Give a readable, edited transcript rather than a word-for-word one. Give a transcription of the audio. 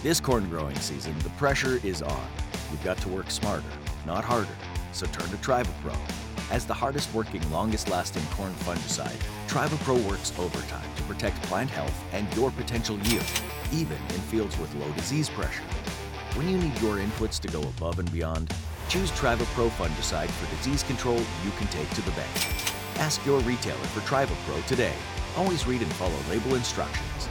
This corn growing season, the pressure is on. You've got to work smarter, not harder. So turn to TrivaPro. As the hardest working, longest lasting corn fungicide, TrivaPro works overtime to protect plant health and your potential yield, even in fields with low disease pressure. When you need your inputs to go above and beyond, choose TrivaPro fungicide for disease control you can take to the bank. Ask your retailer for TrivaPro today. Always read and follow label instructions.